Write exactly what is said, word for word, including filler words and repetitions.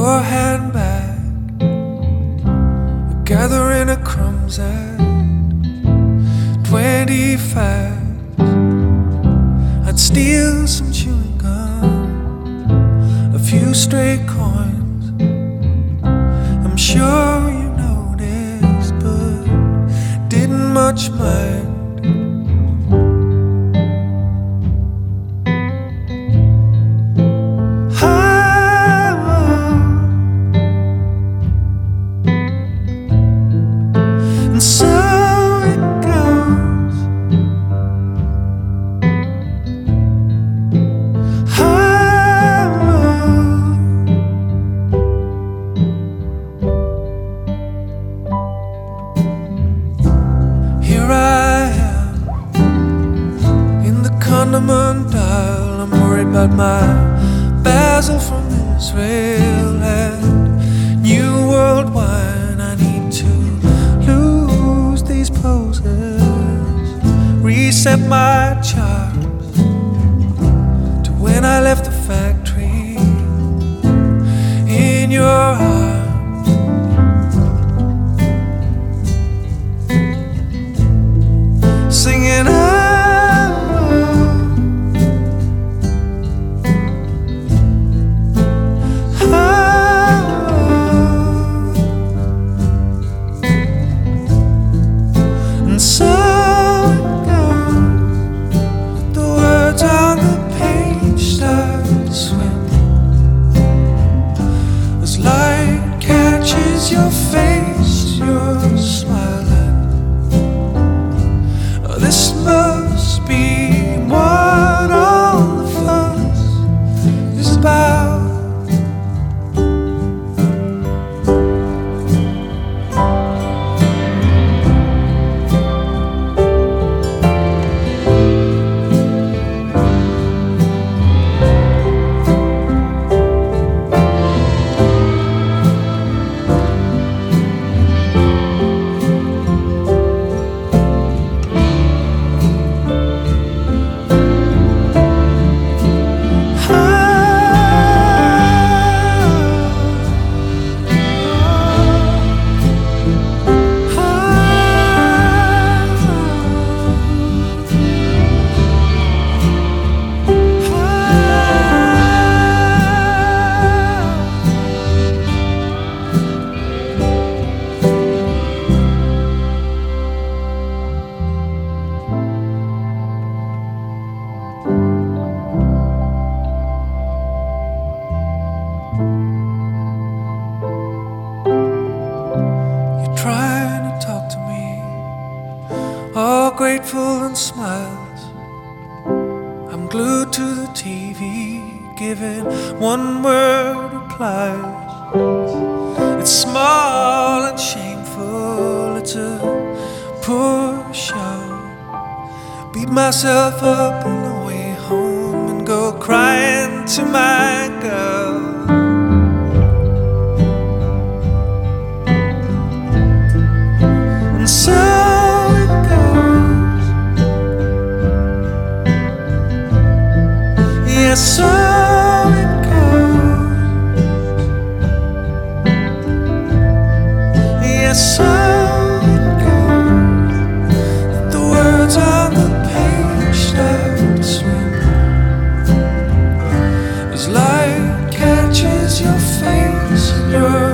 your handbag, gathering the crumbs at twenty-five. I'd steal some chewing gum, a few stray coins. I'm sure you noticed, but didn't much mind. Dial. I'm worried about my basil from Israel and New World wine. I need to lose these poses, reset my charms to when I left the factory in your arms, singing out. Your face, you're smiling. Oh, this must be what all the fuss is about. Trying to talk to me, all grateful and smiles. I'm glued to the T V, giving one word replies. It's small and shameful, it's a poor show. Beat myself up on the way home and go crying to my girl. And so it goes, yes, so it goes, yes, so it goes. The words on the page start to swim as light catches your face and your